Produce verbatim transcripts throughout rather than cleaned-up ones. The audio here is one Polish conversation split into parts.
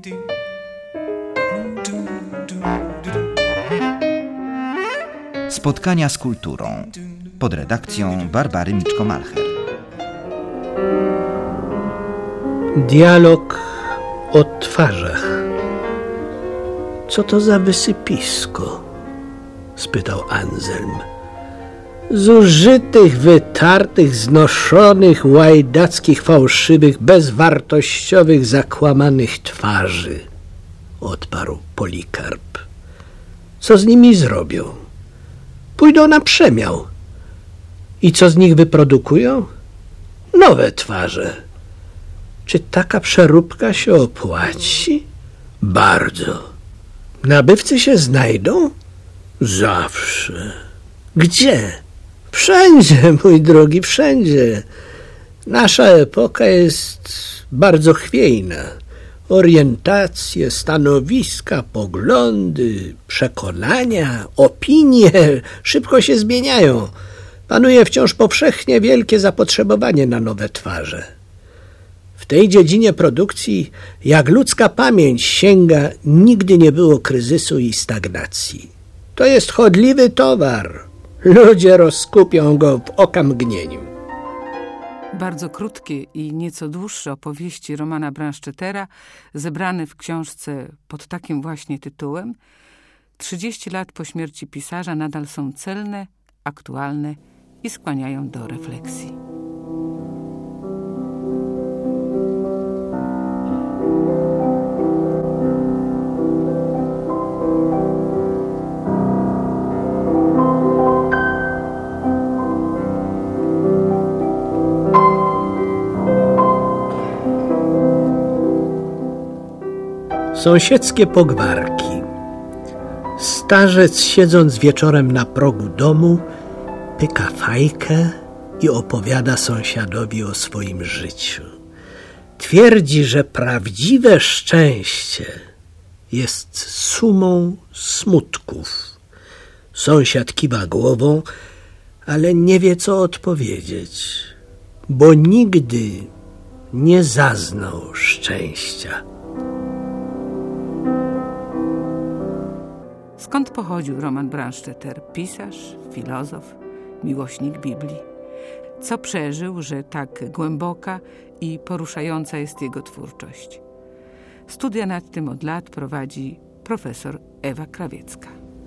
Spotkania z kulturą pod redakcją Barbary Miczko-Malcher. Dialog o twarzach. Co to za wysypisko? Spytał Anselm. Zużytych, wytartych, znoszonych, łajdackich, fałszywych, bezwartościowych, zakłamanych twarzy, odparł Polikarp. Co z nimi zrobią? Pójdą na przemiał. I co z nich wyprodukują? Nowe twarze. Czy taka przeróbka się opłaci? Bardzo. Nabywcy się znajdą? Zawsze. Gdzie? Wszędzie, mój drogi, wszędzie. Nasza epoka jest bardzo chwiejna. Orientacje, stanowiska, poglądy, przekonania, opinie szybko się zmieniają. Panuje wciąż powszechnie wielkie zapotrzebowanie na nowe twarze. W tej dziedzinie produkcji, jak ludzka pamięć sięga, nigdy nie było kryzysu i stagnacji. To jest chodliwy towar. Ludzie rozkupią go w okamgnieniu. Bardzo krótkie i nieco dłuższe opowieści Romana Bransztetera, zebrane w książce pod takim właśnie tytułem, trzydzieści lat po śmierci pisarza nadal są celne, aktualne i skłaniają do refleksji. Sąsiedzkie pogwarki. Starzec, siedząc wieczorem na progu domu, pyka fajkę i opowiada sąsiadowi o swoim życiu. Twierdzi, że prawdziwe szczęście jest sumą smutków. Sąsiad kiwa głową, ale nie wie, co odpowiedzieć, bo nigdy nie zaznał szczęścia. Skąd pochodził Roman Branszteter? Pisarz, filozof, miłośnik Biblii. Co przeżył, że tak głęboka i poruszająca jest jego twórczość? Studia nad tym od lat prowadzi profesor Ewa Krawiecka.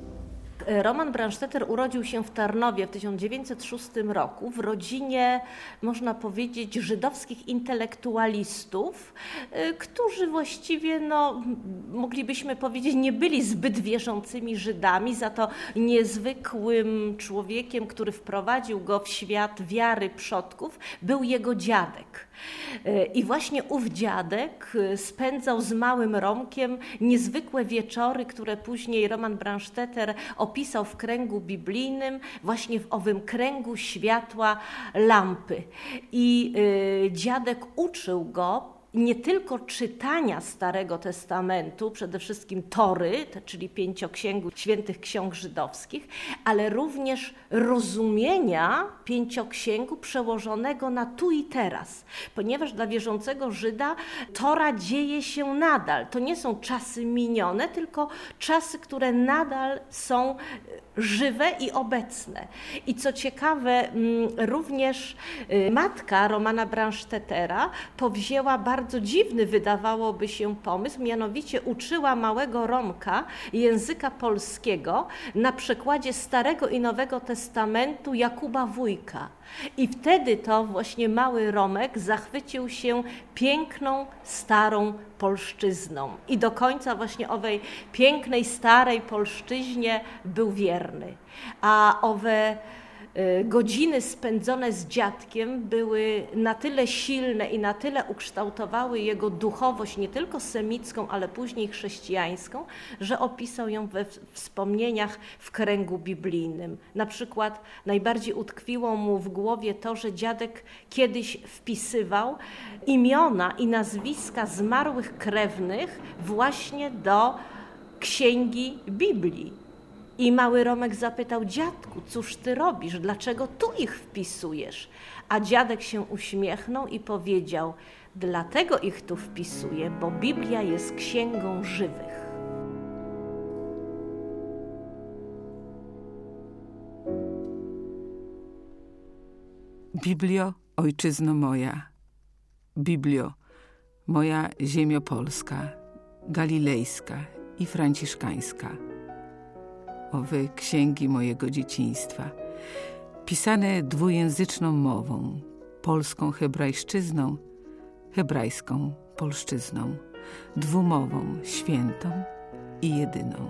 Roman Branszteter urodził się w Tarnowie w tysiąc dziewięćset szóstym roku w rodzinie, można powiedzieć, żydowskich intelektualistów, którzy właściwie, no, moglibyśmy powiedzieć, nie byli zbyt wierzącymi Żydami, za to niezwykłym człowiekiem, który wprowadził go w świat wiary przodków, był jego dziadek. I właśnie ów dziadek spędzał z małym Romkiem niezwykłe wieczory, które później Roman Branszteter opisał w kręgu biblijnym, właśnie w owym kręgu światła lampy. I y, dziadek uczył go nie tylko czytania Starego Testamentu, przede wszystkim Tory, czyli pięcioksięgu świętych ksiąg żydowskich, ale również rozumienia pięcioksięgu przełożonego na tu i teraz. Ponieważ dla wierzącego Żyda Tora dzieje się nadal. To nie są czasy minione, tylko czasy, które nadal są żywe i obecne. I co ciekawe, również matka Romana Bransztetera powzięła bardzo dziwny, wydawałoby się, pomysł, mianowicie uczyła małego Romka języka polskiego na przekładzie Starego i Nowego Testamentu Jakuba Wójka. I wtedy to właśnie mały Romek zachwycił się piękną, starą polszczyzną. I do końca właśnie owej pięknej, starej polszczyźnie był wierny. A owe godziny spędzone z dziadkiem były na tyle silne i na tyle ukształtowały jego duchowość, nie tylko semicką, ale później chrześcijańską, że opisał ją we wspomnieniach w kręgu biblijnym. Na przykład najbardziej utkwiło mu w głowie to, że dziadek kiedyś wpisywał imiona i nazwiska zmarłych krewnych właśnie do księgi Biblii. I mały Romek zapytał: dziadku, cóż ty robisz, dlaczego tu ich wpisujesz? A dziadek się uśmiechnął i powiedział: Dlatego ich tu wpisuję, bo Biblia jest księgą żywych. Biblio, ojczyzno moja, Biblio, moja ziemio polska, galilejska i franciszkańska. Owe księgi mojego dzieciństwa, pisane dwujęzyczną mową, polską hebrajszczyzną, hebrajską polszczyzną, dwumową, świętą i jedyną.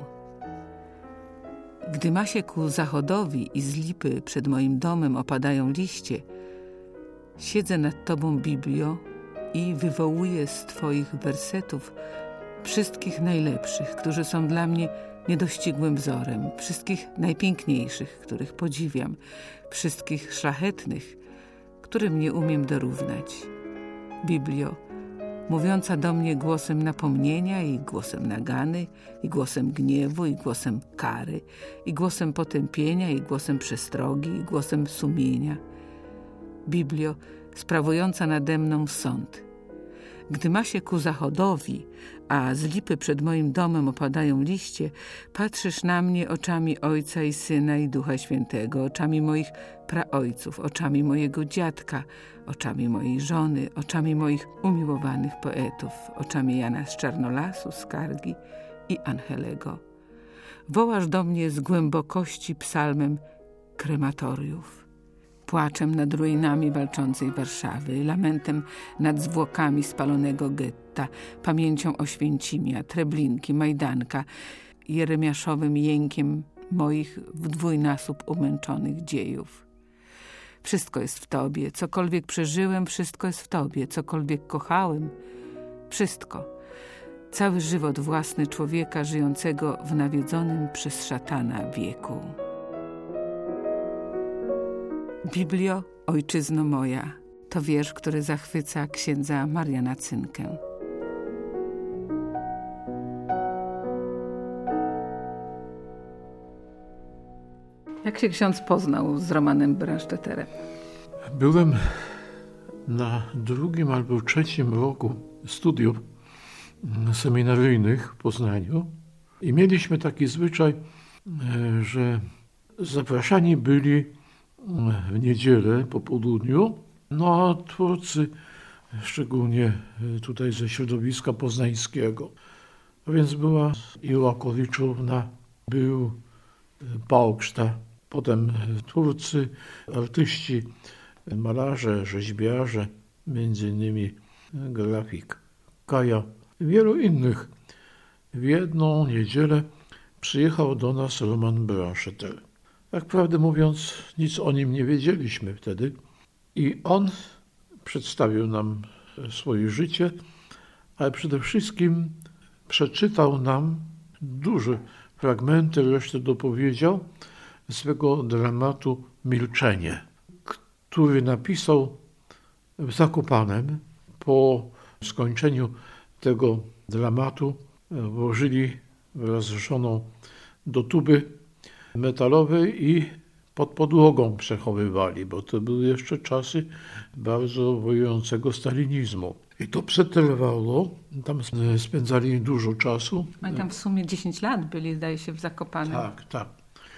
Gdy ma się ku zachodowi i z lipy przed moim domem opadają liście, siedzę nad Tobą, Biblio, i wywołuję z Twoich wersetów wszystkich najlepszych, którzy są dla mnie niedościgłym wzorem, wszystkich najpiękniejszych, których podziwiam, wszystkich szlachetnych, którym nie umiem dorównać. Biblio, mówiąca do mnie głosem napomnienia i głosem nagany, i głosem gniewu, i głosem kary, i głosem potępienia, i głosem przestrogi, i głosem sumienia. Biblio, sprawująca nade mną sąd. Gdy ma się ku zachodowi, a z lipy przed moim domem opadają liście, patrzysz na mnie oczami Ojca i Syna i Ducha Świętego, oczami moich praojców, oczami mojego dziadka, oczami mojej żony, oczami moich umiłowanych poetów, oczami Jana z Czarnolasu, Skargi i Angelego. Wołasz do mnie z głębokości psalmem krematoriów, płaczem nad ruinami walczącej Warszawy, lamentem nad zwłokami spalonego getta, pamięcią Oświęcimia, Treblinki, Majdanka, jeremiaszowym jękiem moich w dwójnasób umęczonych dziejów. Wszystko jest w Tobie, cokolwiek przeżyłem, wszystko jest w Tobie, cokolwiek kochałem, wszystko. Cały żywot własny człowieka żyjącego w nawiedzonym przez szatana wieku. Biblio, ojczyzno moja, to wiersz, który zachwyca księdza Mariana Cynkę. Jak się ksiądz poznał z Romanem Branszteterem? Byłem na drugim albo trzecim roku studiów seminaryjnych w Poznaniu i mieliśmy taki zwyczaj, że zapraszani byli w niedzielę po południu, no a twórcy, szczególnie tutaj ze środowiska poznańskiego. A więc była Iła Kowiczówna, był Pałkszta, potem twórcy, artyści, malarze, rzeźbiarze, między innymi grafik Kaja, wielu innych. W jedną niedzielę przyjechał do nas Roman Branszteter. Tak prawdę mówiąc, nic o nim nie wiedzieliśmy wtedy. I on przedstawił nam swoje życie, ale przede wszystkim przeczytał nam duże fragmenty, resztę dopowiedział swego dramatu Milczenie, który napisał w Zakopanem. Po skończeniu tego dramatu włożyli wraz z żoną do tuby metalowej i pod podłogą przechowywali, bo to były jeszcze czasy bardzo wojującego stalinizmu. I to przetrwało, tam spędzali dużo czasu. A tam w sumie dziesięć lat byli, zdaje się, w Zakopanem. Tak, tak.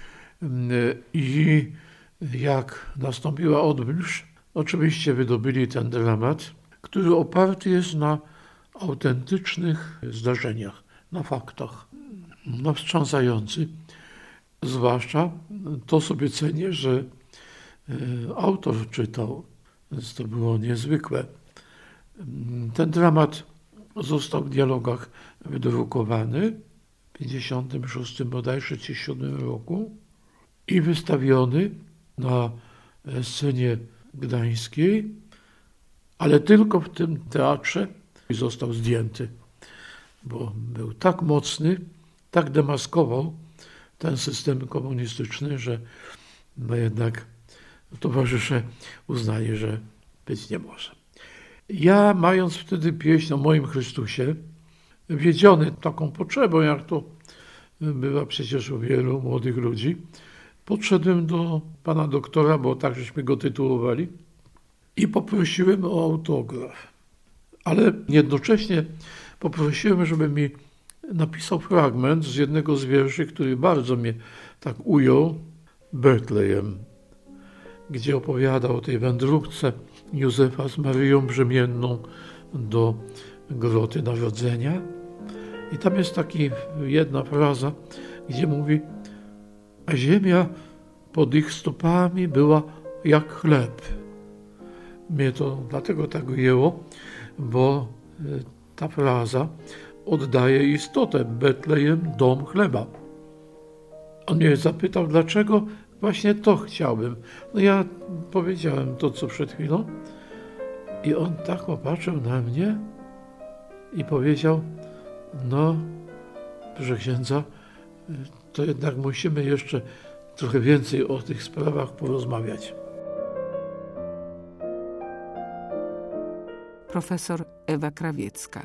I jak nastąpiła odwilż, oczywiście wydobyli ten dramat, który oparty jest na autentycznych zdarzeniach, na faktach. No, wstrząsający. Zwłaszcza to sobie cenię, że autor czytał, więc to było niezwykłe. Ten dramat został w dialogach wydrukowany w pięćdziesiątym szóstym bodajże czy siódmym roku i wystawiony na scenie gdańskiej, ale tylko w tym teatrze został zdjęty, bo był tak mocny, tak demaskował ten system komunistyczny, że no jednak towarzysze uznali, że być nie może. Ja, mając wtedy pieśń o moim Chrystusie, wiedziony taką potrzebą, jak to bywa przecież u wielu młodych ludzi, podszedłem do pana doktora, bo tak żeśmy go tytułowali, i poprosiłem o autograf. Ale jednocześnie poprosiłem, żeby mi napisał fragment z jednego z wierszy, który bardzo mnie tak ujął, Betlejem, gdzie opowiada o tej wędrówce Józefa z Maryją Brzemienną do groty Narodzenia. I tam jest taka jedna fraza, gdzie mówi: a ziemia pod ich stopami była jak chleb. Mnie to dlatego tak ujęło, bo ta fraza oddaje istotę: Betlejem, dom chleba. On mnie zapytał, dlaczego właśnie to chciałbym. No ja powiedziałem to, co przed chwilą, i on tak popatrzył na mnie i powiedział: no, proszę księdza, to jednak musimy jeszcze trochę więcej o tych sprawach porozmawiać. Profesor Ewa Krawiecka.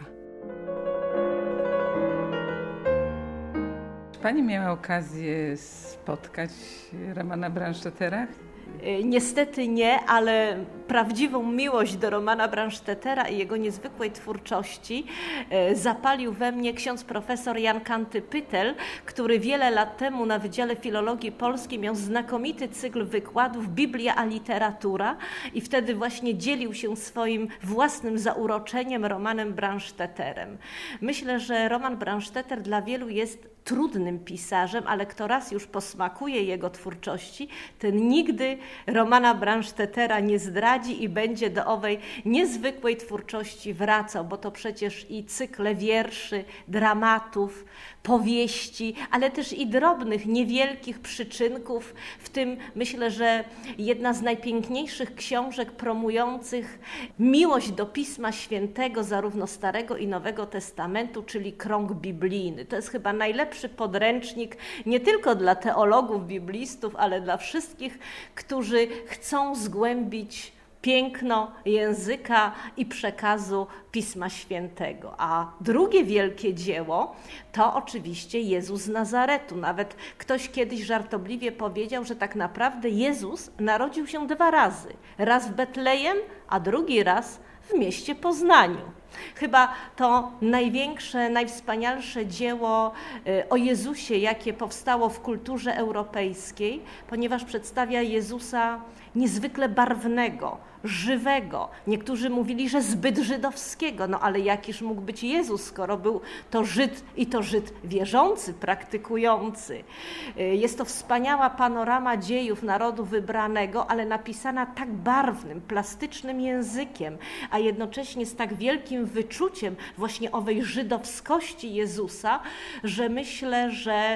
Czy pani miała okazję spotkać Romana Brandstättera? Niestety nie, ale prawdziwą miłość do Romana Brandstättera i jego niezwykłej twórczości zapalił we mnie ksiądz profesor Jan Kanty-Pytel, który wiele lat temu na Wydziale Filologii Polskiej miał znakomity cykl wykładów Biblia a literatura i wtedy właśnie dzielił się swoim własnym zauroczeniem Romanem Brandstätterem. Myślę, że Roman Brandstätter dla wielu jest trudnym pisarzem, ale kto raz już posmakuje jego twórczości, ten nigdy Romana Brandstättera nie zdradzi i będzie do owej niezwykłej twórczości wracał, bo to przecież i cykle wierszy, dramatów, powieści, ale też i drobnych, niewielkich przyczynków, w tym myślę, że jedna z najpiękniejszych książek promujących miłość do Pisma Świętego, zarówno Starego i Nowego Testamentu, czyli Krąg Biblijny. To jest chyba najlepszy podręcznik nie tylko dla teologów, biblistów, ale dla wszystkich, którzy chcą zgłębić piękno języka i przekazu Pisma Świętego. A drugie wielkie dzieło to oczywiście Jezus z Nazaretu. Nawet ktoś kiedyś żartobliwie powiedział, że tak naprawdę Jezus narodził się dwa razy. Raz w Betlejem, a drugi raz w mieście Poznaniu. Chyba to największe, najwspanialsze dzieło o Jezusie, jakie powstało w kulturze europejskiej, ponieważ przedstawia Jezusa niezwykle barwnego, żywego. Niektórzy mówili, że zbyt żydowskiego, no ale jakiż mógł być Jezus, skoro był to Żyd i to Żyd wierzący, praktykujący. Jest to wspaniała panorama dziejów narodu wybranego, ale napisana tak barwnym, plastycznym językiem, a jednocześnie z tak wielkim wyczuciem właśnie owej żydowskości Jezusa, że myślę, że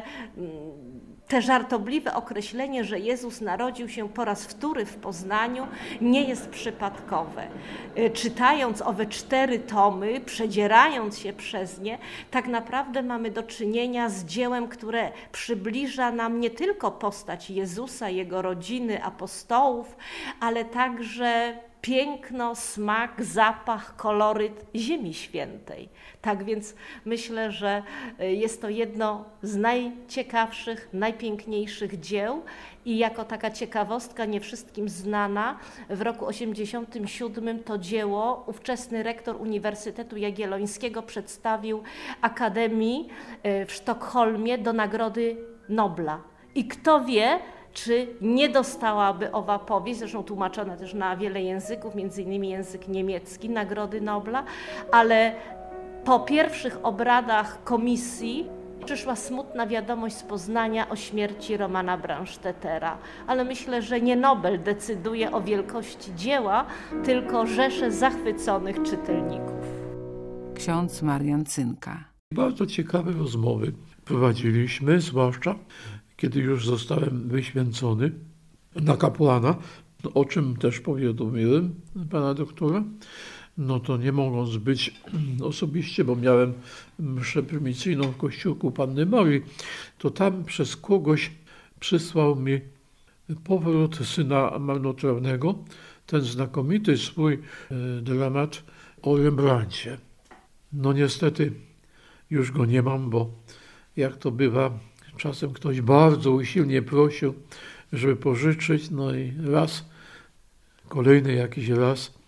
te żartobliwe określenie, że Jezus narodził się po raz wtóry w Poznaniu, nie jest przypadkowe. Czytając owe cztery tomy, przedzierając się przez nie, tak naprawdę mamy do czynienia z dziełem, które przybliża nam nie tylko postać Jezusa, Jego rodziny, apostołów, ale także piękno, smak, zapach, koloryt Ziemi Świętej. Tak więc myślę, że jest to jedno z najciekawszych, najpiękniejszych dzieł i jako taka ciekawostka nie wszystkim znana, w roku osiemdziesiątym siódmym to dzieło ówczesny rektor Uniwersytetu Jagiellońskiego przedstawił Akademii w Sztokholmie do Nagrody Nobla. I kto wie, czy nie dostałaby owa powieść, zresztą tłumaczona też na wiele języków, między innymi język niemiecki, Nagrody Nobla, ale po pierwszych obradach komisji przyszła smutna wiadomość z Poznania o śmierci Romana Brandstättera. Ale myślę, że nie Nobel decyduje o wielkości dzieła, tylko rzesze zachwyconych czytelników. Ksiądz Marian Cynka. Bardzo ciekawe rozmowy prowadziliśmy, zwłaszcza kiedy już zostałem wyświęcony na kapłana, o czym też powiadomiłem pana doktora, no to nie mogąc być osobiście, bo miałem mszę prymicyjną w kościółku Panny Marii, to tam przez kogoś przysłał mi powrót syna marnotrawnego, ten znakomity swój dramat o Rembrandcie. No niestety już go nie mam, bo jak to bywa, czasem ktoś bardzo usilnie prosił, żeby pożyczyć, no i raz, kolejny jakiś raz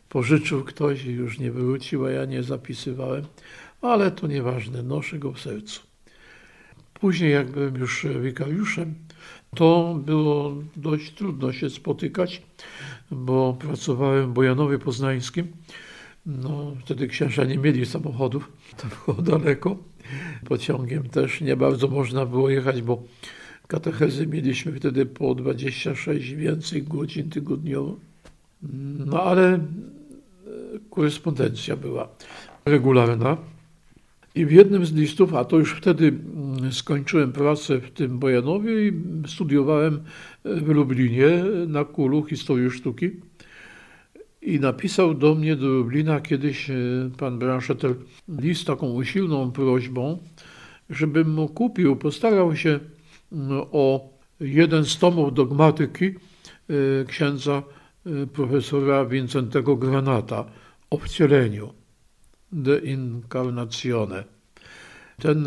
pożyczył ktoś i już nie wrócił, a ja nie zapisywałem, ale to nieważne, noszę go w sercu. Później, jak byłem już wikariuszem, to było dość trudno się spotykać, bo pracowałem w Bojanowie Poznańskim. No, wtedy księża nie mieli samochodów, to było daleko. Pociągiem też nie bardzo można było jechać, bo katechezy mieliśmy wtedy po dwadzieścia sześć więcej godzin tygodniowo. No ale korespondencja była regularna. I w jednym z listów, a to już wtedy skończyłem pracę w tym Bojanowie i studiowałem w Lublinie na Kulu historię sztuki. I napisał do mnie do Lublina kiedyś pan Branstetter list taką usilną prośbą, żebym mu kupił, postarał się o jeden z tomów dogmatyki księdza profesora Wincentego Granata o wcieleniu, De Incarnatione. Ten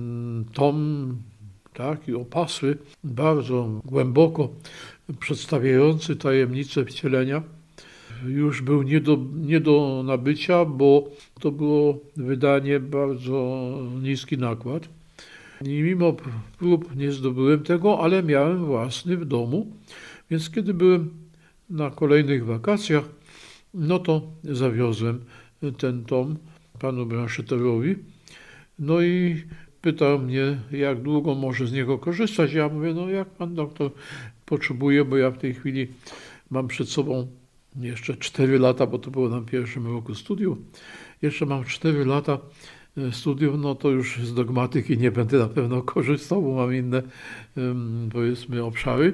tom, taki opasły, bardzo głęboko przedstawiający tajemnicę wcielenia, już był nie do, nie do nabycia, bo to było wydanie bardzo niski nakład. I mimo prób nie zdobyłem tego, ale miałem własny w domu, więc kiedy byłem na kolejnych wakacjach, no to zawiozłem ten tom panu Bransztetterowi. No i pytał mnie, jak długo może z niego korzystać. Ja mówię, no jak pan doktor potrzebuje, bo ja w tej chwili mam przed sobą jeszcze cztery lata, bo to było na pierwszym roku studiów. Jeszcze mam cztery lata studiów, no to już z dogmatyki nie będę na pewno korzystał, bo mam inne, powiedzmy, obszary.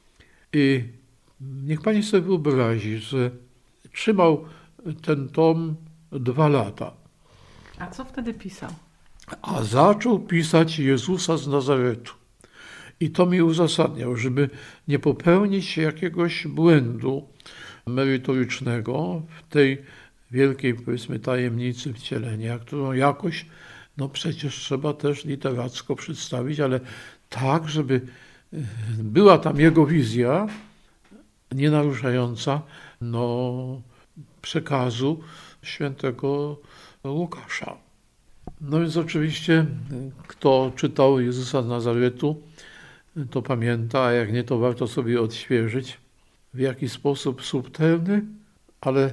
I niech pani sobie wyobrazi, że trzymał ten tom dwa lata. A co wtedy pisał? A zaczął pisać Jezusa z Nazaretu. I to mi uzasadniał, żeby nie popełnić jakiegoś błędu merytorycznego w tej wielkiej, powiedzmy, tajemnicy wcielenia, którą jakoś, no przecież trzeba też literacko przedstawić, ale tak, żeby była tam jego wizja, nie naruszająca no, przekazu świętego Łukasza. No więc oczywiście, kto czytał Jezusa z Nazaretu, to pamięta, a jak nie, to warto sobie odświeżyć, w jaki sposób subtelny, ale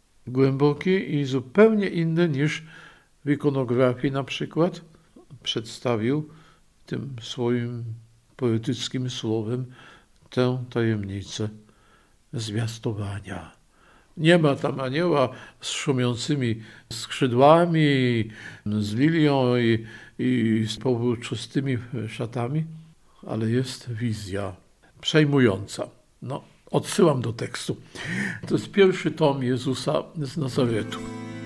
głęboki i zupełnie inny niż w ikonografii na przykład przedstawił tym swoim poetyckim słowem tę tajemnicę zwiastowania. Nie ma tam anioła z szumiącymi skrzydłami, z lilią i, i z powłóczystymi szatami, ale jest wizja przejmująca. No, odsyłam do tekstu. To jest pierwszy tom Jezusa z Nazaretu.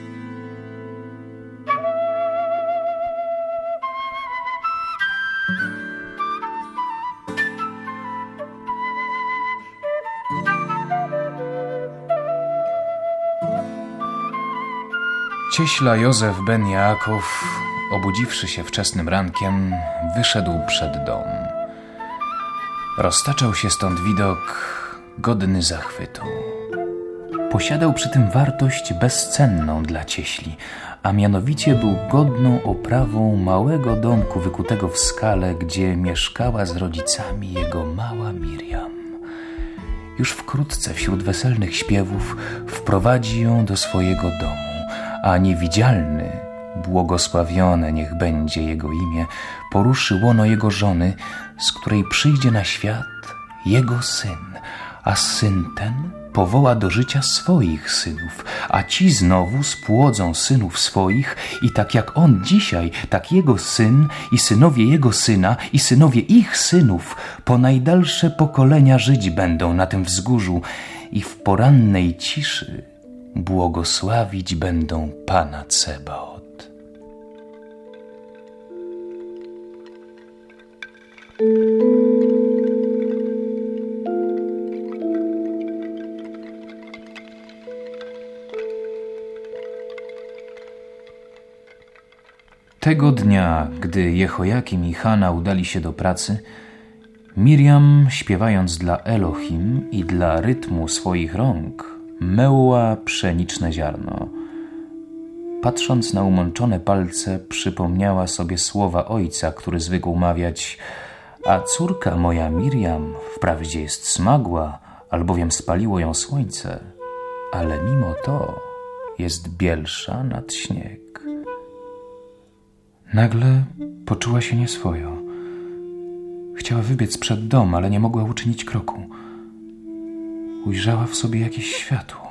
Cieśla Józef ben Jaakov, obudziwszy się wczesnym rankiem, wyszedł przed dom. Roztaczał się stąd widok godny zachwytu. Posiadał przy tym wartość bezcenną dla cieśli, a mianowicie był godną oprawą małego domku wykutego w skale, gdzie mieszkała z rodzicami jego mała Miriam. Już wkrótce wśród weselnych śpiewów wprowadzi ją do swojego domu, a niewidzialny, błogosławione niech będzie jego imię, poruszy łono jego żony, z której przyjdzie na świat jego syn, a syn ten powoła do życia swoich synów, a ci znowu spłodzą synów swoich i tak jak on dzisiaj, tak jego syn i synowie jego syna i synowie ich synów po najdalsze pokolenia żyć będą na tym wzgórzu i w porannej ciszy błogosławić będą Pana Cebaot. Tego dnia, gdy Jehojakim i Hanna udali się do pracy, Miriam, śpiewając dla Elohim i dla rytmu swoich rąk, meła pszeniczne ziarno. Patrząc na umączone palce, przypomniała sobie słowa ojca, który zwykł mawiać: a córka moja Miriam wprawdzie jest smagła, albowiem spaliło ją słońce, ale mimo to jest bielsza nad śnieg. Nagle poczuła się nieswojo. Chciała wybiec przed dom, ale nie mogła uczynić kroku. Ujrzała w sobie jakieś światło.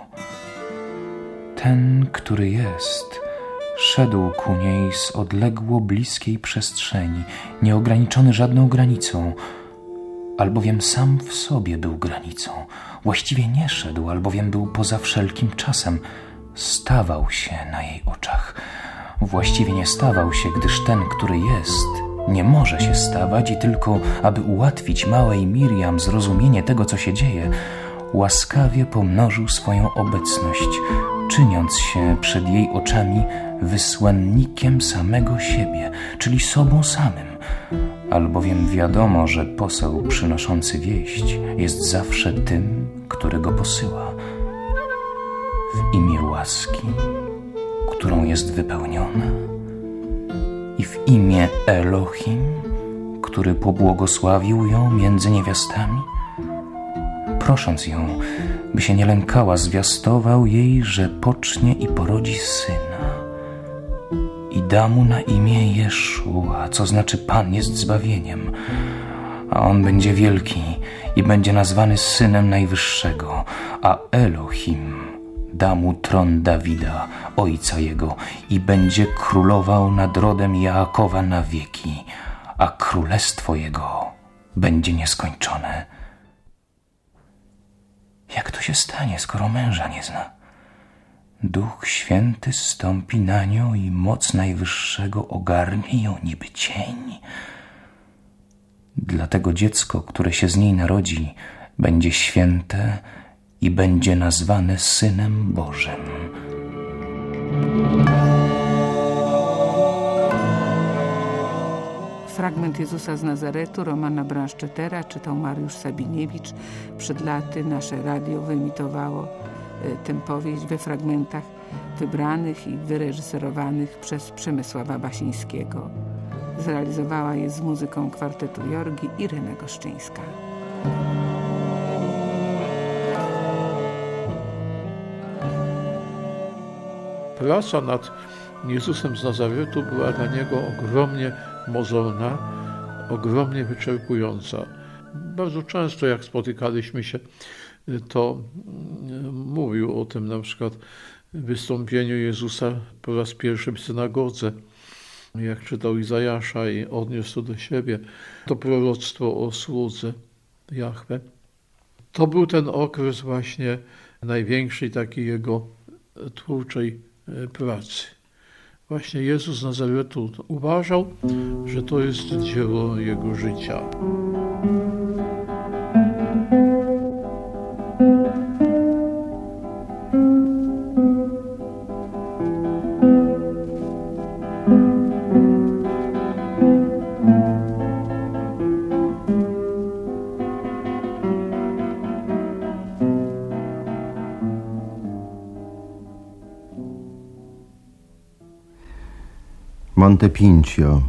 Ten, który jest, szedł ku niej z odległo bliskiej przestrzeni, nieograniczony żadną granicą, albowiem sam w sobie był granicą. Właściwie nie szedł, albowiem był poza wszelkim czasem. Stawał się na jej oczach. Właściwie nie stawał się, gdyż ten, który jest, nie może się stawać i tylko, aby ułatwić małej Miriam zrozumienie tego, co się dzieje, łaskawie pomnożył swoją obecność, czyniąc się przed jej oczami wysłannikiem samego siebie, czyli sobą samym, albowiem wiadomo, że poseł przynoszący wieść jest zawsze tym, który go posyła. W imię łaski, którą jest wypełniona, i w imię Elohim, który pobłogosławił ją między niewiastami, prosząc ją, by się nie lękała, zwiastował jej, że pocznie i porodzi syna i da mu na imię Jeszua, co znaczy Pan jest zbawieniem, a on będzie wielki i będzie nazwany Synem Najwyższego, a Elohim da mu tron Dawida, ojca jego, i będzie królował nad rodem Jaakowa na wieki, a królestwo jego będzie nieskończone. Jak to się stanie, skoro męża nie zna? Duch Święty zstąpi na nią i moc Najwyższego ogarnie ją niby cień. Dlatego dziecko, które się z niej narodzi, będzie święte i będzie nazwane Synem Bożym. Fragment Jezusa z Nazaretu Romana Bransztetera czytał Mariusz Sabiniewicz. Przed laty nasze radio wyemitowało tę powieść we fragmentach wybranych i wyreżyserowanych przez Przemysława Basińskiego. Zrealizowała je z muzyką kwartetu Jorgi Irena Goszczyńska. Praca nad Jezusem z Nazaretu była dla niego ogromnie mozolna, ogromnie wyczerpująca. Bardzo często, jak spotykaliśmy się, to mówił o tym na przykład w wystąpieniu Jezusa po raz pierwszy w synagodze, jak czytał Izajasza i odniósł to do siebie, to proroctwo o słudze Jahwe. To był ten okres właśnie największej takiej jego twórczej pracy. Właśnie Jezus z Nazaretu uważał, że to jest dzieło jego życia. Montepincio.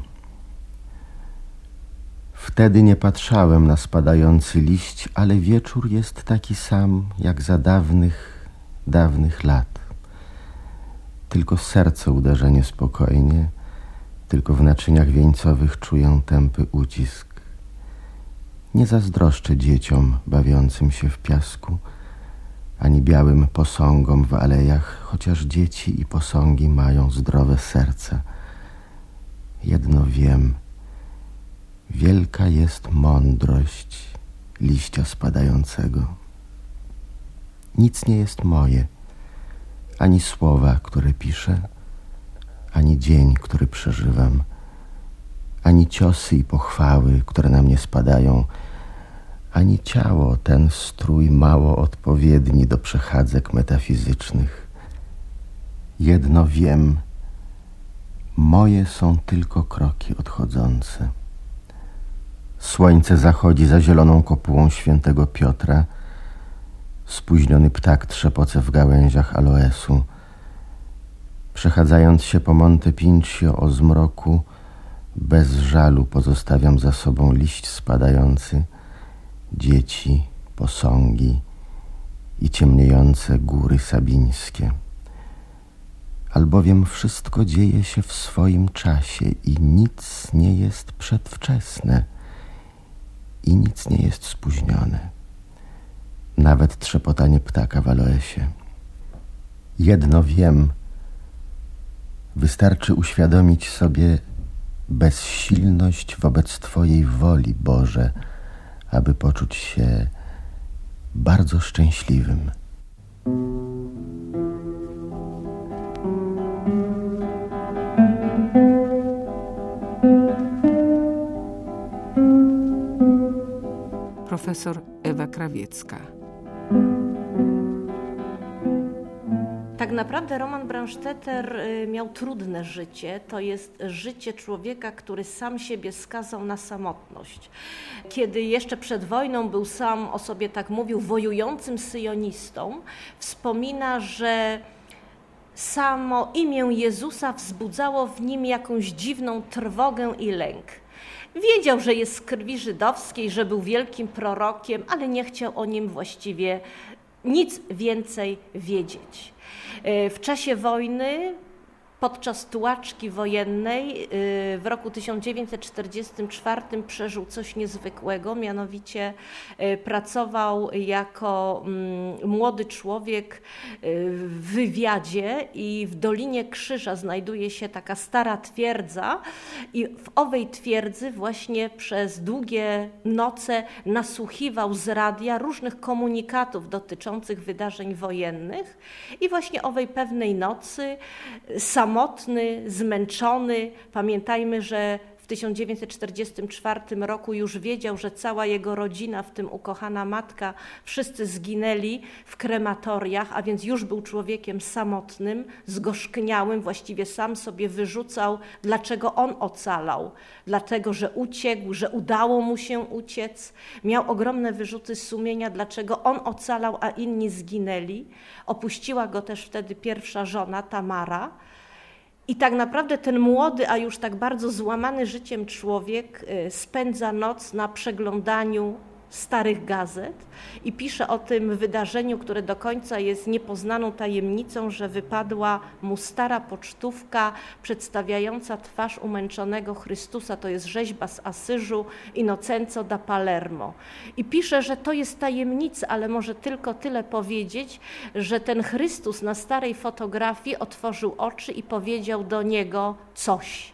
Wtedy nie patrzałem na spadający liść, ale wieczór jest taki sam jak za dawnych, dawnych lat. Tylko serce uderza niespokojnie, tylko w naczyniach wieńcowych czuję tępy ucisk. Nie zazdroszczę dzieciom bawiącym się w piasku, ani białym posągom w alejach, chociaż dzieci i posągi mają zdrowe serca. Jedno wiem, wielka jest mądrość liścia spadającego. Nic nie jest moje, ani słowa, które piszę, ani dzień, który przeżywam, ani ciosy i pochwały, które na mnie spadają, ani ciało, ten strój mało odpowiedni do przechadzek metafizycznych. Jedno wiem, moje są tylko kroki odchodzące. Słońce zachodzi za zieloną kopułą świętego Piotra. spóźniony ptak trzepoce w gałęziach aloesu. Przechadzając się po Monte Pincio o zmroku, bez żalu pozostawiam za sobą liść spadający, dzieci, posągi i ciemniejące góry sabińskie. Albowiem wszystko dzieje się w swoim czasie i nic nie jest przedwczesne i nic nie jest spóźnione. Nawet trzepotanie ptaka w aloesie. Jedno wiem, wystarczy uświadomić sobie bezsilność wobec Twojej woli, Boże, aby poczuć się bardzo szczęśliwym. Profesor Ewa Krawiecka. Tak naprawdę Roman Brandstetter miał trudne życie. To jest życie człowieka, który sam siebie skazał na samotność. Kiedy jeszcze przed wojną był sam o sobie tak mówił, wojującym syjonistą, wspomina, że samo imię Jezusa wzbudzało w nim jakąś dziwną trwogę i lęk. Wiedział, że jest z krwi żydowskiej, że był wielkim prorokiem, ale nie chciał o nim właściwie nic więcej wiedzieć. W czasie wojny, podczas tułaczki wojennej w roku tysiąc dziewięćset czterdziestym czwartym przeżył coś niezwykłego, mianowicie pracował jako młody człowiek w wywiadzie i w Dolinie Krzyża znajduje się taka stara twierdza i w owej twierdzy właśnie przez długie noce nasłuchiwał z radia różnych komunikatów dotyczących wydarzeń wojennych i właśnie owej pewnej nocy sam samotny, zmęczony. Pamiętajmy, że w tysiąc dziewięćset czterdziestym czwartym roku już wiedział, że cała jego rodzina, w tym ukochana matka, wszyscy zginęli w krematoriach, a więc już był człowiekiem samotnym, zgorzkniałym, właściwie sam sobie wyrzucał, dlaczego on ocalał. Dlatego, że uciekł, że udało mu się uciec. Miał ogromne wyrzuty sumienia, dlaczego on ocalał, a inni zginęli. Opuściła go też wtedy pierwsza żona, Tamara. I tak naprawdę ten młody, a już tak bardzo złamany życiem człowiek spędza noc na przeglądaniu starych gazet i pisze o tym wydarzeniu, które do końca jest niepoznaną tajemnicą, że wypadła mu stara pocztówka przedstawiająca twarz umęczonego Chrystusa, to jest rzeźba z Asyżu Innocenzo da Palermo. I pisze, że to jest tajemnica, ale może tylko tyle powiedzieć, że ten Chrystus na starej fotografii otworzył oczy i powiedział do niego coś.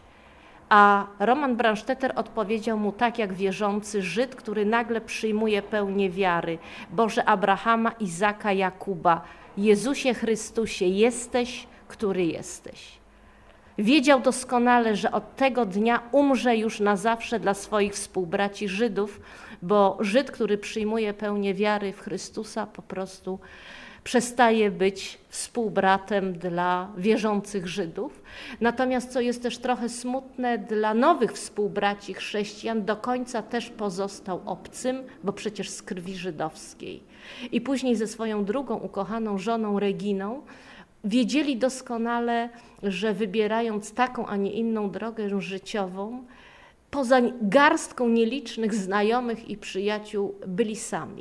A Roman Brandstetter odpowiedział mu tak jak wierzący Żyd, który nagle przyjmuje pełnię wiary. Boże Abrahama, Izaka, Jakuba, Jezusie Chrystusie, jesteś, który jesteś. Wiedział doskonale, że od tego dnia umrze już na zawsze dla swoich współbraci Żydów, bo Żyd, który przyjmuje pełnię wiary w Chrystusa, po prostu przestaje być współbratem dla wierzących Żydów. Natomiast, co jest też trochę smutne, dla nowych współbraci chrześcijan do końca też pozostał obcym, bo przecież z krwi żydowskiej. I później ze swoją drugą ukochaną żoną Reginą wiedzieli doskonale, że wybierając taką, a nie inną drogę życiową, poza garstką nielicznych znajomych i przyjaciół byli sami.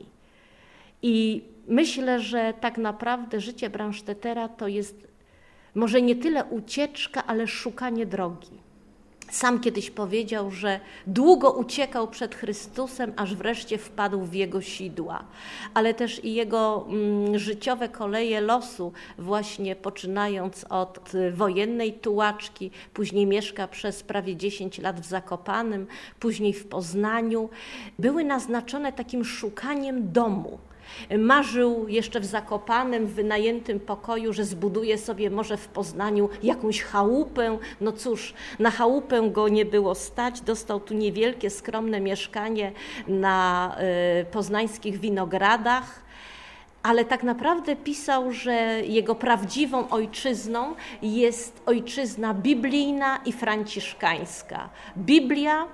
I myślę, że tak naprawdę życie Brandstettera to jest może nie tyle ucieczka, ale szukanie drogi. Sam kiedyś powiedział, że długo uciekał przed Chrystusem, aż wreszcie wpadł w jego sidła. Ale też i jego mm, życiowe koleje losu, właśnie poczynając od wojennej tułaczki, później mieszka przez prawie dziesięć lat w Zakopanem, później w Poznaniu, były naznaczone takim szukaniem domu. Marzył jeszcze w Zakopanem, w wynajętym pokoju, że zbuduje sobie może w Poznaniu jakąś chałupę. No cóż, na chałupę go nie było stać. Dostał tu niewielkie, skromne mieszkanie na y, poznańskich winogradach. Ale tak naprawdę pisał, że jego prawdziwą ojczyzną jest ojczyzna biblijna i franciszkańska. Biblia,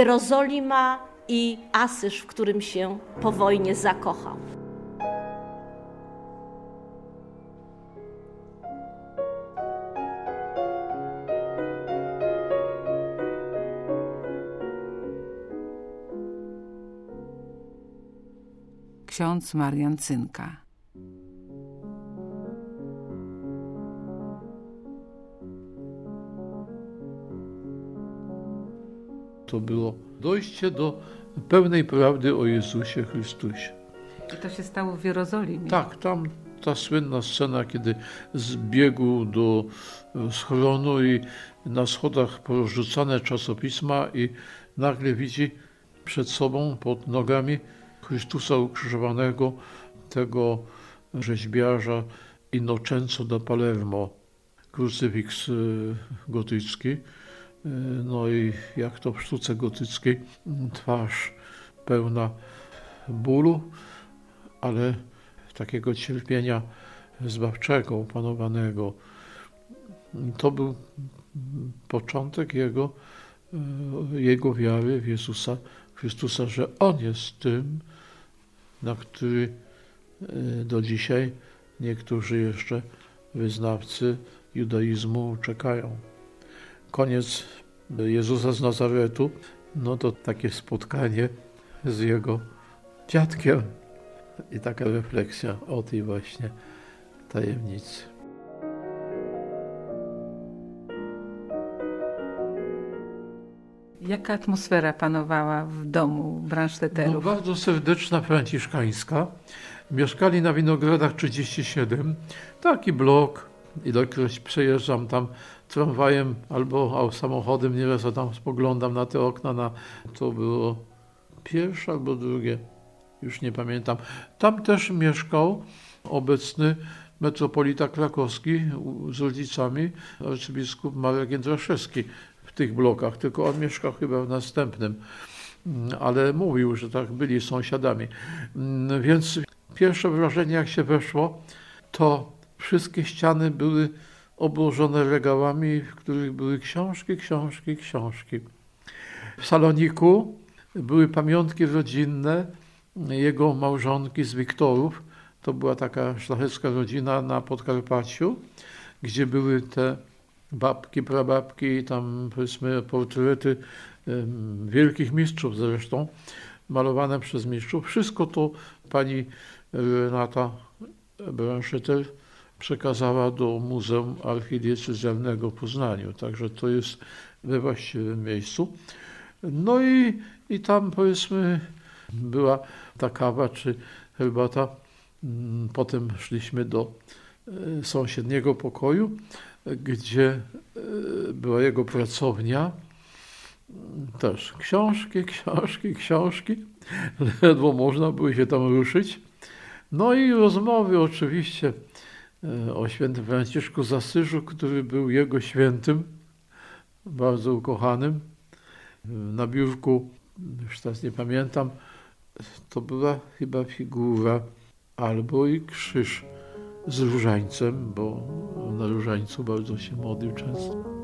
Jerozolima i Asyż, w którym się po wojnie zakochał. ksiądz Marian Cynka. To było dojście do pełnej prawdy o Jezusie Chrystusie. I to się stało w Jerozolimie. Tak, tam ta słynna scena, kiedy zbiegł do schronu i na schodach porozrzucane czasopisma i nagle widzi przed sobą, pod nogami Chrystusa ukrzyżowanego, tego rzeźbiarza Innocenzo da Palermo, krucyfiks gotycki. No i jak to w sztuce gotyckiej, twarz pełna bólu, ale takiego cierpienia zbawczego, opanowanego. To był początek jego, jego wiary w Jezusa Chrystusa, że On jest tym, na który do dzisiaj niektórzy jeszcze wyznawcy judaizmu czekają. Koniec Jezusa z Nazaretu, no to takie spotkanie z jego dziadkiem i taka refleksja o tej właśnie tajemnicy. Jaka atmosfera panowała w domu Bransztetterów? No, bardzo serdeczna, franciszkańska. Mieszkali na Winogradach trzydzieści siedem. Taki blok. Ilekroć przejeżdżam tam tramwajem albo samochodem, nieraz tam spoglądam na te okna, na to było pierwsze albo drugie, już nie pamiętam. Tam też mieszkał obecny metropolita krakowski z rodzicami, arcybiskup Marek Jędraszewski w tych blokach, tylko on mieszkał chyba w następnym, ale mówił, że tak byli sąsiadami. Więc pierwsze wrażenie, jak się weszło, to wszystkie ściany były obłożone regałami, w których były książki, książki, książki. W saloniku były pamiątki rodzinne jego małżonki z Wiktorów. To była taka szlachecka rodzina na Podkarpaciu, gdzie były te babki, prababki, tam powiedzmy portrety wielkich mistrzów zresztą, malowane przez mistrzów. Wszystko to pani Renata Bransztetter przekazała do Muzeum Archidiecezjalnego w Poznaniu. Także to jest we właściwym miejscu. No i, i tam powiedzmy była ta kawa czy herbata. Potem szliśmy do sąsiedniego pokoju, gdzie była jego pracownia. Też książki, książki, książki. Ledwo można było się tam ruszyć. No i rozmowy oczywiście o świętym Franciszku z Asyżu, który był jego świętym, bardzo ukochanym. Na biurku, już teraz nie pamiętam, to była chyba figura albo i krzyż z różańcem, bo na różańcu bardzo się modlił często.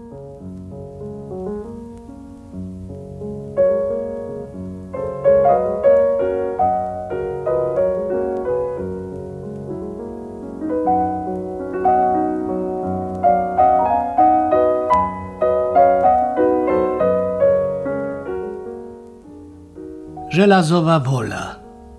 Żelazowa wola.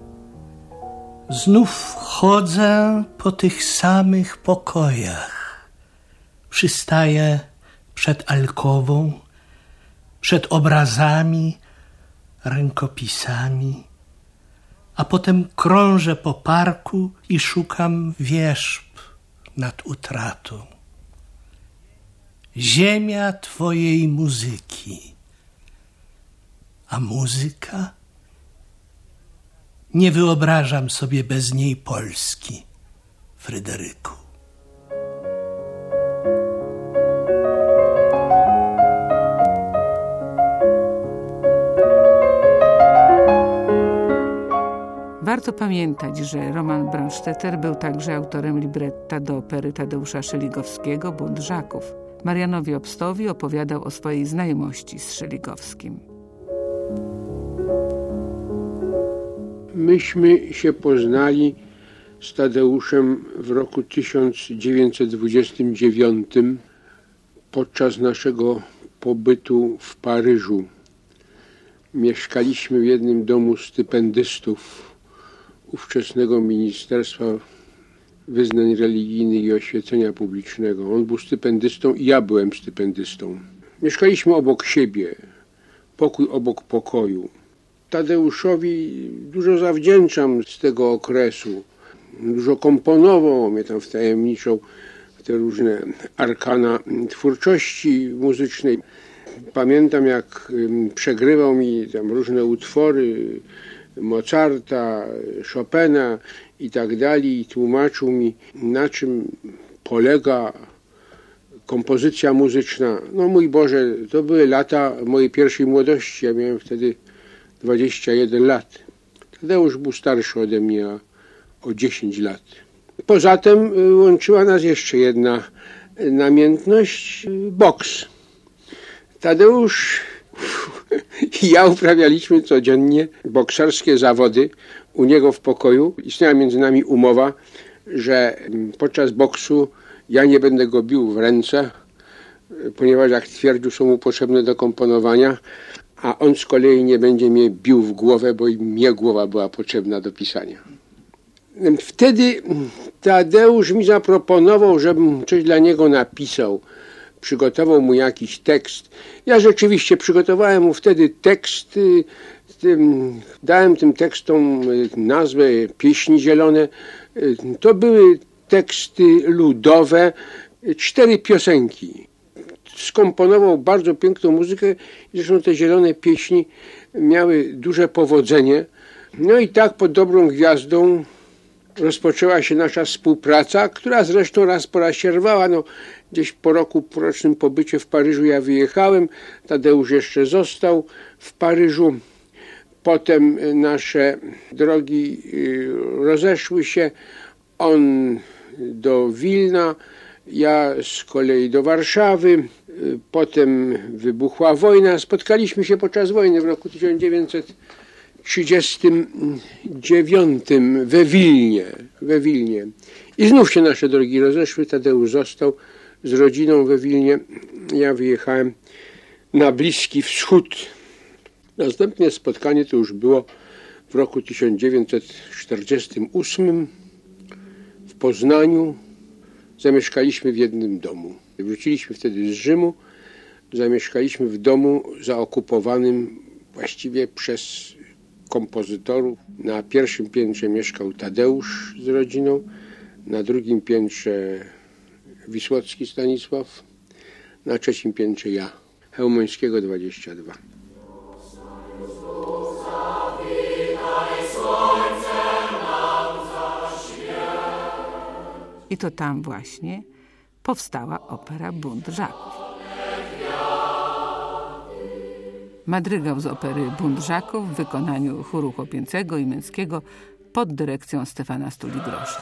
Znów chodzę po tych samych pokojach. Przystaję przed alkową, przed obrazami, rękopisami, a potem krążę po parku i szukam wierzb nad utratą. Ziemia twojej muzyki. A muzyka? Nie wyobrażam sobie bez niej Polski, Fryderyku. Warto pamiętać, że Roman Bransztetter był także autorem libretta do opery Tadeusza Szeligowskiego „Bunt Żaków”. Marianowi Obstowi opowiadał o swojej znajomości z Szeligowskim. Myśmy się poznali z Tadeuszem w roku tysiąc dziewięćset dwudziestym dziewiątym podczas naszego pobytu w Paryżu. Mieszkaliśmy w jednym domu stypendystów ówczesnego Ministerstwa Wyznań Religijnych i Oświecenia Publicznego. On był stypendystą i ja byłem stypendystą. Mieszkaliśmy obok siebie, pokój obok pokoju. Tadeuszowi dużo zawdzięczam z tego okresu. Dużo komponował, mnie tam wtajemniczał w te różne arkana twórczości muzycznej. Pamiętam, jak przegrywał mi tam różne utwory Mozarta, Chopina i tak dalej i tłumaczył mi, na czym polega kompozycja muzyczna. No mój Boże, to były lata mojej pierwszej młodości. Ja miałem wtedy dwadzieścia jeden lat. Tadeusz był starszy ode mnie o dziesięć lat. Poza tym łączyła nas jeszcze jedna namiętność, boks. Tadeusz i ja uprawialiśmy codziennie bokserskie zawody u niego w pokoju. Istniała między nami umowa, że podczas boksu ja nie będę go bił w ręce, ponieważ jak twierdził, są mu potrzebne do komponowania, a on z kolei nie będzie mnie bił w głowę, bo i mnie głowa była potrzebna do pisania. Wtedy Tadeusz mi zaproponował, żebym coś dla niego napisał. Przygotował mu jakiś tekst. Ja rzeczywiście przygotowałem mu wtedy tekst. Dałem tym tekstom nazwę Pieśni Zielone. To były teksty ludowe, cztery piosenki. Skomponował bardzo piękną muzykę. Zresztą te zielone pieśni miały duże powodzenie. No i tak pod dobrą gwiazdą rozpoczęła się nasza współpraca, która zresztą raz po raz się rwała. No, gdzieś po roku, po rocznym pobycie w Paryżu ja wyjechałem. Tadeusz jeszcze został w Paryżu. Potem nasze drogi rozeszły się. On do Wilna, ja z kolei do Warszawy. Potem wybuchła wojna. Spotkaliśmy się podczas wojny w roku tysiąc dziewięćset trzydziestym dziewiątym we Wilnie, we Wilnie. I znów się nasze drogi rozeszły. Tadeusz został z rodziną we Wilnie. Ja wyjechałem na Bliski Wschód. Następne spotkanie to już było w roku tysiąc dziewięćset czterdziestym ósmym w Poznaniu. Zamieszkaliśmy w jednym domu. Wróciliśmy wtedy z Rzymu. Zamieszkaliśmy w domu zaokupowanym właściwie przez kompozytorów. Na pierwszym piętrze mieszkał Tadeusz z rodziną, na drugim piętrze Wisłocki Stanisław, na trzecim piętrze ja, Chełmońskiego dwadzieścia dwa. I to tam właśnie powstała opera Bunt Żaków. Madrygał z opery Bunt Żaków w wykonaniu chóru chłopięcego i męskiego pod dyrekcją Stefana Stuli-Grosza.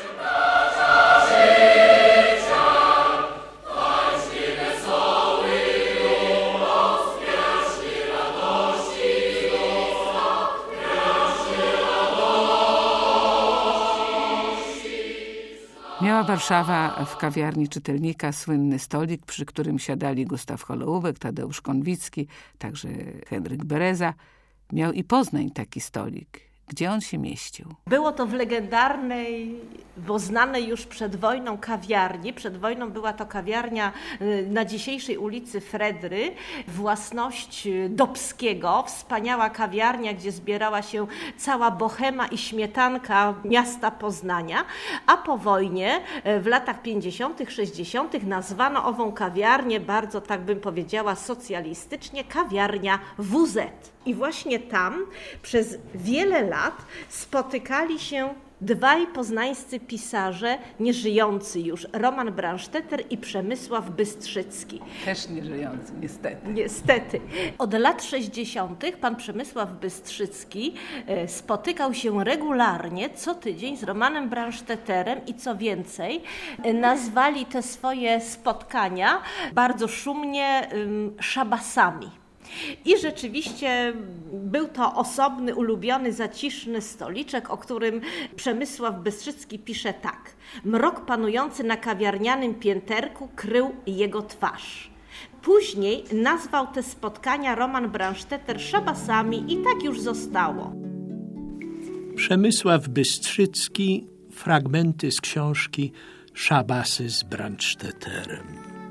Miała Warszawa w kawiarni czytelnika słynny stolik, przy którym siadali Gustaw Holoubek, Tadeusz Konwicki, także Henryk Bereza. Miał i Poznań taki stolik. Gdzie on się mieścił? Było to w legendarnej, bo znanej już przed wojną kawiarni. Przed wojną była to kawiarnia na dzisiejszej ulicy Fredry, własność Dobskiego. Wspaniała kawiarnia, gdzie zbierała się cała bohema i śmietanka miasta Poznania. A po wojnie w latach pięćdziesiątych, sześćdziesiątych nazwano ową kawiarnię, bardzo tak bym powiedziała socjalistycznie, kawiarnia W Z. I właśnie tam przez wiele lat spotykali się dwaj poznańscy pisarze, nieżyjący już, Roman Branszteter i Przemysław Bystrzycki. Też nieżyjący, niestety. Niestety. Od lat sześćdziesiątych pan Przemysław Bystrzycki spotykał się regularnie, co tydzień z Romanem Branszteterem i co więcej, nazwali te swoje spotkania bardzo szumnie szabasami. I rzeczywiście był to osobny, ulubiony, zaciszny stoliczek, o którym Przemysław Bystrzycki pisze tak. Mrok panujący na kawiarnianym pięterku krył jego twarz. Później nazwał te spotkania Roman Branszteter szabasami i tak już zostało. Przemysław Bystrzycki, fragmenty z książki Szabasy z Brandstätterem.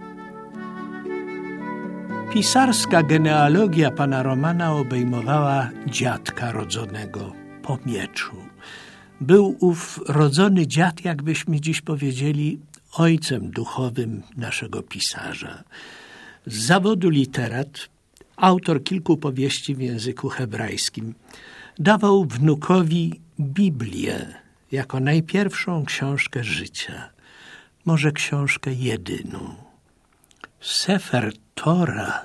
Pisarska genealogia pana Romana obejmowała dziadka rodzonego po mieczu. Był ów rodzony dziad, jakbyśmy dziś powiedzieli, ojcem duchowym naszego pisarza. Z zawodu literat, autor kilku powieści w języku hebrajskim, dawał wnukowi Biblię jako najpierwszą książkę życia, może książkę jedyną. Sefer Tora,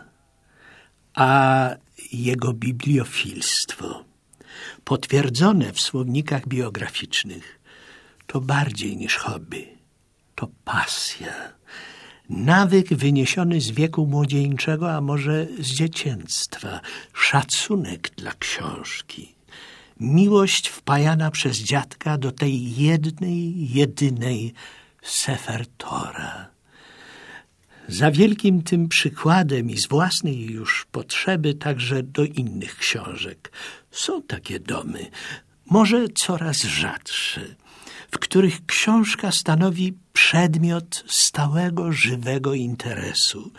a jego bibliofilstwo, potwierdzone w słownikach biograficznych, to bardziej niż hobby, to pasja, nawyk wyniesiony z wieku młodzieńczego, a może z dzieciństwa, szacunek dla książki, miłość wpajana przez dziadka do tej jednej, jedynej Sefer Tora. Za wielkim tym przykładem i z własnej już potrzeby także do innych książek. Są takie domy, może coraz rzadsze, w których książka stanowi przedmiot stałego, żywego interesu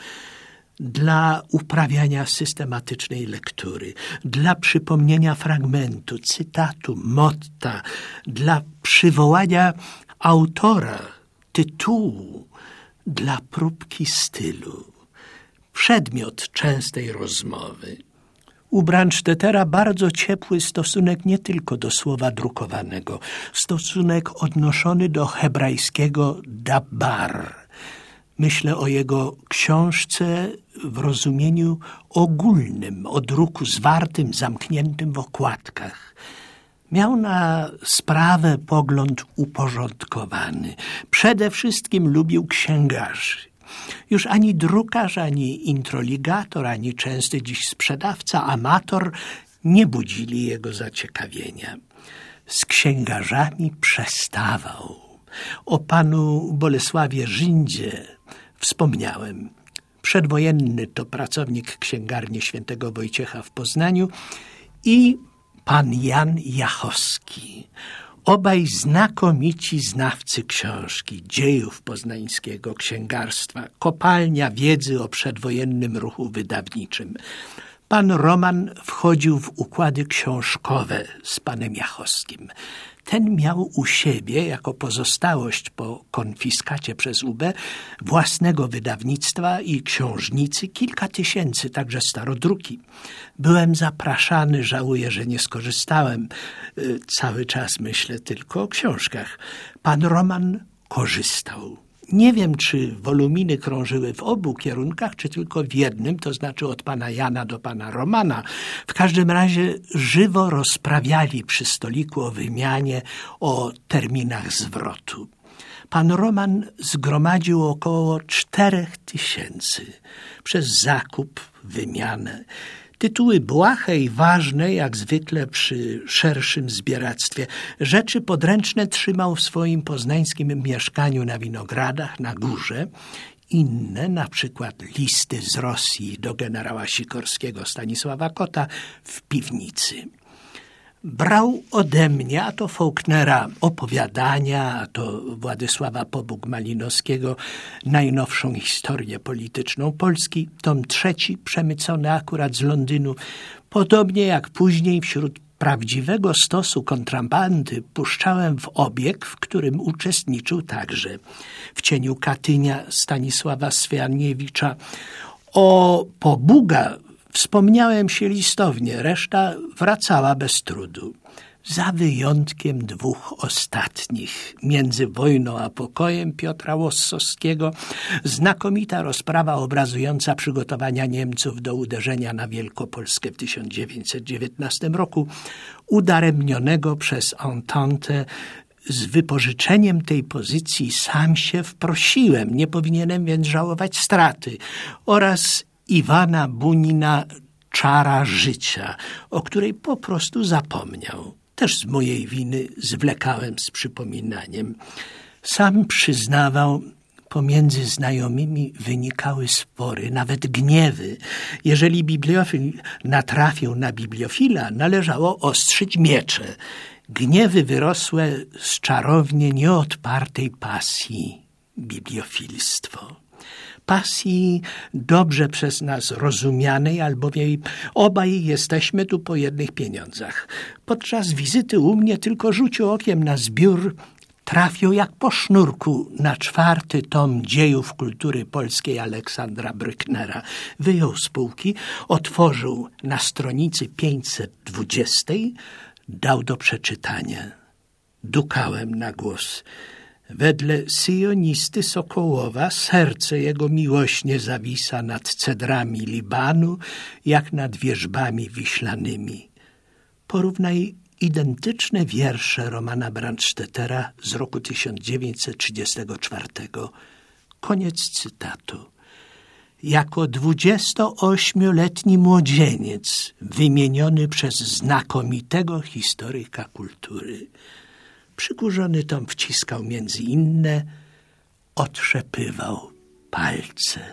dla uprawiania systematycznej lektury, dla przypomnienia fragmentu, cytatu, motta, dla przywołania autora, tytułu, dla próbki stylu. Przedmiot częstej rozmowy. U Brandstättera bardzo ciepły stosunek nie tylko do słowa drukowanego, stosunek odnoszony do hebrajskiego dabar. Myślę o jego książce w rozumieniu ogólnym, o druku zwartym, zamkniętym w okładkach. Miał na sprawę pogląd uporządkowany. Przede wszystkim lubił księgarzy. Już ani drukarz, ani introligator, ani częsty dziś sprzedawca, amator nie budzili jego zaciekawienia. Z księgarzami przestawał. O panu Bolesławie Żyndzie wspomniałem. Przedwojenny to pracownik księgarni świętego Wojciecha w Poznaniu i pan Jan Jachowski. Obaj znakomici znawcy książki, dziejów poznańskiego księgarstwa, kopalnia wiedzy o przedwojennym ruchu wydawniczym. Pan Roman wchodził w układy książkowe z panem Jachowskim. Ten miał u siebie, jako pozostałość po konfiskacie przez U B, własnego wydawnictwa i książnicy kilka tysięcy, także starodruki. Byłem zapraszany, żałuję, że nie skorzystałem. Cały czas myślę tylko o książkach. Pan Roman korzystał. Nie wiem, czy woluminy krążyły w obu kierunkach, czy tylko w jednym, to znaczy od pana Jana do pana Romana. W każdym razie żywo rozprawiali przy stoliku o wymianie, o terminach zwrotu. Pan Roman zgromadził około czterech tysięcy przez zakup, wymianę. Tytuły błahe i ważne, jak zwykle przy szerszym zbieractwie. Rzeczy podręczne trzymał w swoim poznańskim mieszkaniu na Winogradach, na górze. Inne, na przykład listy z Rosji do generała Sikorskiego Stanisława Kota, w piwnicy. Brał ode mnie, a to Faulknera, opowiadania, a to Władysława Pobuk-Malinowskiego, najnowszą historię polityczną Polski, tom trzeci, przemycony akurat z Londynu. Podobnie jak później wśród prawdziwego stosu kontrabandy puszczałem w obieg, w którym uczestniczył także W cieniu Katynia Stanisława Swianiewicza. O Pobuga wspomniałem się listownie, reszta wracała bez trudu. Za wyjątkiem dwóch ostatnich, Między wojną a pokojem Piotra Łossowskiego, znakomita rozprawa obrazująca przygotowania Niemców do uderzenia na Wielkopolskę w tysiąc dziewięćset dziewiętnastym roku, udaremnionego przez Entente. Z wypożyczeniem tej pozycji sam się wprosiłem, nie powinienem więc żałować straty, oraz Iwana Bunina Czara życia, o której po prostu zapomniał. Też z mojej winy zwlekałem z przypominaniem. Sam przyznawał, pomiędzy znajomymi wynikały spory, nawet gniewy. Jeżeli bibliofil natrafił na bibliofila, należało ostrzyć miecze. Gniewy wyrosłe z czarownie nieodpartej pasji bibliofilstwo. Pasji dobrze przez nas rozumianej, albowiem obaj jesteśmy tu po jednych pieniądzach. Podczas wizyty u mnie tylko rzucił okiem na zbiór, trafił jak po sznurku na czwarty tom dziejów kultury polskiej Aleksandra Brücknera. Wyjął z półki, otworzył na stronicy pięćset dwudziestej, dał do przeczytania. Dukałem na głos. Wedle syjonisty Sokołowa serce jego miłośnie zawisa nad cedrami Libanu, jak nad wierzbami wiślanymi. Porównaj identyczne wiersze Romana Brandstättera z roku tysiąc dziewięćset trzydziestego czwartego. Koniec cytatu. Jako dwudziestoośmioletni młodzieniec wymieniony przez znakomitego historyka kultury. Przykurzony tom wciskał między inne, otrzepywał palce.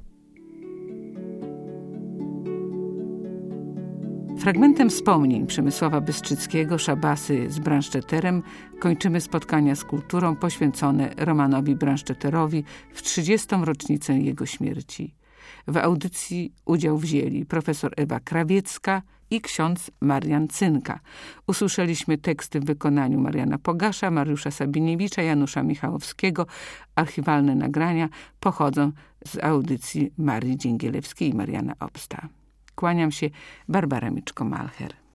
Fragmentem wspomnień Przemysława Bystrzyckiego, Szabasy z Brandstätterem kończymy spotkania z kulturą poświęcone Romanowi Brandstätterowi w trzydziestą rocznicę jego śmierci. W audycji udział wzięli profesor Ewa Krawiecka i ksiądz Marian Cynka. Usłyszeliśmy teksty w wykonaniu Mariana Pogasza, Mariusza Sabiniewicza, Janusza Michałowskiego. Archiwalne nagrania pochodzą z audycji Marii Dzięgielewskiej i Mariana Obsta. Kłaniam się, Barbara Miczko-Malcher.